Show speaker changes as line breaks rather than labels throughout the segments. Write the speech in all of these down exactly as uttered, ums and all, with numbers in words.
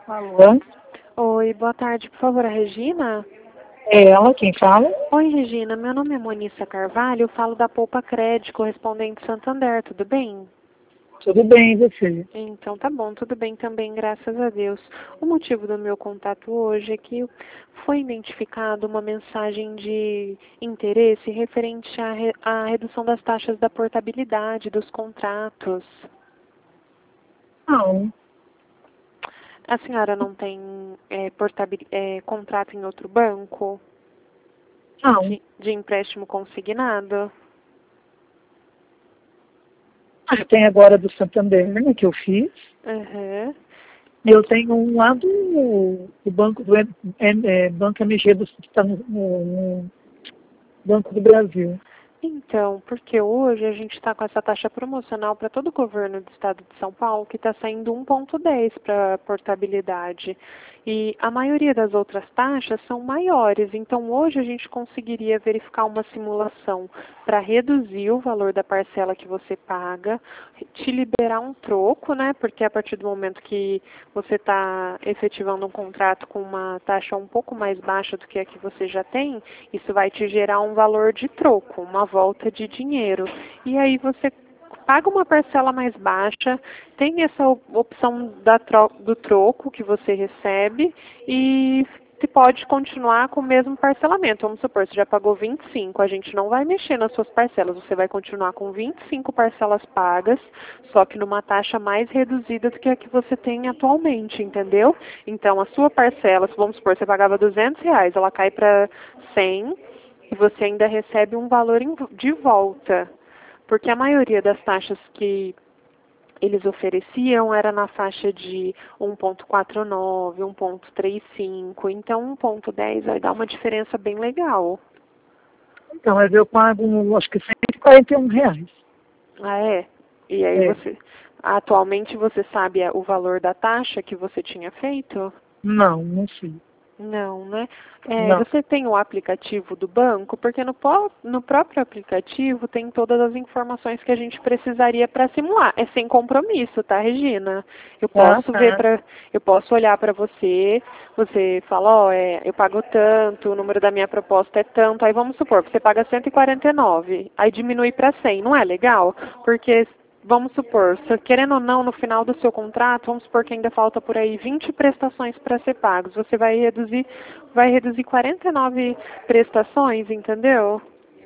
Alô?
Oi, boa tarde. Por favor, a Regina?
É ela quem fala?
Oi, Regina. Meu nome é Monissa Carvalho. Eu falo da Poupa Crédito, correspondente Santander. Tudo bem?
Tudo bem, e você?
Então, tá bom. Tudo bem também, graças a Deus. O motivo do meu contato hoje é que foi identificado uma mensagem de interesse referente à, re à redução das taxas da portabilidade dos contratos.
Não,
A senhora não tem é, portabil- é, contrato em outro banco
não.
de, de empréstimo consignado?
Ah, tem agora do Santander, né, que eu fiz.
Uhum.
Eu tenho um lá do, do Banco do M- M- é, Banco M G, do, que está no, no- no Banco do Brasil.
Então, porque hoje a gente está com essa taxa promocional para todo o governo do estado de São Paulo, que está saindo um ponto dez para portabilidade. E a maioria das outras taxas são maiores. Então, hoje a gente conseguiria verificar uma simulação para reduzir o valor da parcela que você paga, te liberar um troco, né? Porque a partir do momento que você está efetivando um contrato com uma taxa um pouco mais baixa do que a que você já tem, isso vai te gerar um valor de troco, uma volta de dinheiro. E aí você paga uma parcela mais baixa, tem essa opção da tro do troco que você recebe e você pode continuar com o mesmo parcelamento. Vamos supor, você já pagou vinte e cinco, a gente não vai mexer nas suas parcelas, você vai continuar com vinte e cinco parcelas pagas, só que numa taxa mais reduzida do que a que você tem atualmente, entendeu? Então, a sua parcela, vamos supor, você pagava duzentos reais, ela cai para cem e você ainda recebe um valor de volta. Porque a maioria das taxas que eles ofereciam era na faixa de um ponto quatro nove, um ponto trinta e cinco, então um ponto dez vai dar uma diferença bem legal.
Então, mas eu pago, acho que cento e quarenta e um reais.
Ah, é? E aí
É.
você, atualmente você sabe o valor da taxa que você tinha feito?
Não, não sei.
Não, né? É,
Não.
você tem o aplicativo do banco? Porque no, pró- no próprio aplicativo tem todas as informações que a gente precisaria para simular. É sem compromisso, tá, Regina? Eu
Ah,
posso ver
tá.
para, eu posso olhar para você, você fala, ó, é, eu pago tanto, o número da minha proposta é tanto, aí vamos supor, você paga cento e quarenta e nove, aí diminui para cem, não é legal? Porque vamos supor, se, querendo ou não, no final do seu contrato, vamos supor que ainda falta por aí vinte prestações para ser pagos. Você vai reduzir, vai reduzir quarenta e nove prestações, entendeu?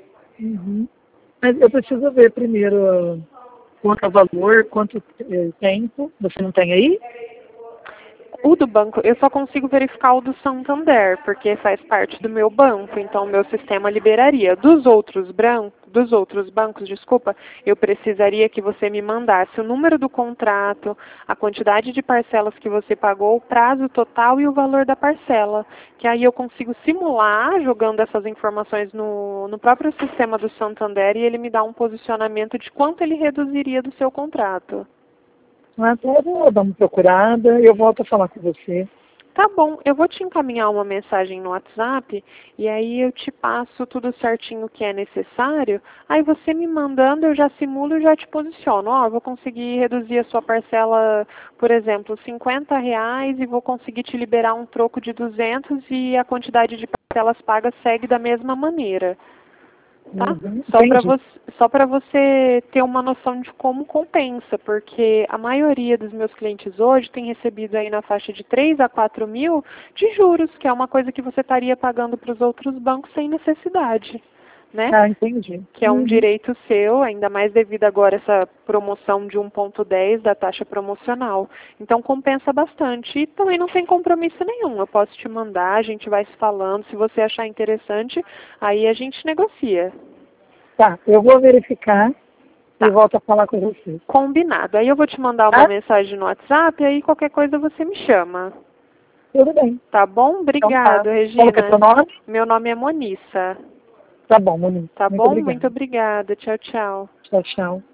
Uhum. Mas eu preciso ver primeiro ah, quanto é o valor, quanto é, tempo. Você não tem aí?
O do banco, eu só consigo verificar o do Santander, porque faz parte do meu banco, então o meu sistema liberaria. Dos outros, bran dos outros bancos, desculpa, eu precisaria que você me mandasse o número do contrato, a quantidade de parcelas que você pagou, o prazo total e o valor da parcela. Que aí eu consigo simular, jogando essas informações no, no próprio sistema do Santander, e ele me dá um posicionamento de quanto ele reduziria do seu contrato.
Ah, tá, eu vou dar uma procurada e eu volto a falar com você.
Tá bom, eu vou te encaminhar uma mensagem no WhatsApp e aí eu te passo tudo certinho que é necessário. Aí você me mandando, eu já simulo e já te posiciono. Ó, eu vou conseguir reduzir a sua parcela, por exemplo, cinquenta reais e vou conseguir te liberar um troco de duzentos e a quantidade de parcelas pagas segue da mesma maneira. Tá?
Uhum,
Só para
entendi.
você, só para você ter uma noção de como compensa, porque a maioria dos meus clientes hoje tem recebido aí na faixa de três a quatro mil de juros, que é uma coisa que você estaria pagando para os outros bancos sem necessidade, né?
Ah, entendi.
Que é um
Uhum.
direito seu, ainda mais devido agora a essa promoção de um ponto dez da taxa promocional. Então compensa bastante. E também não tem compromisso nenhum. Eu posso te mandar, a gente vai se falando. Se você achar interessante, aí a gente negocia.
Tá, eu vou verificar e
Tá,
volto a falar com você.
combinado. Aí eu vou te mandar uma
Tá?
mensagem no WhatsApp e aí qualquer coisa você me chama.
Tudo bem.
Tá bom?
Então tá.
Obrigado,
Como que é seu
Regina.
nome?
Meu nome é Monissa.
Tá bom, Monique.
Tá
Muito
bom? Muito
obrigada.
obrigada. Tchau, tchau.
Tchau, tchau.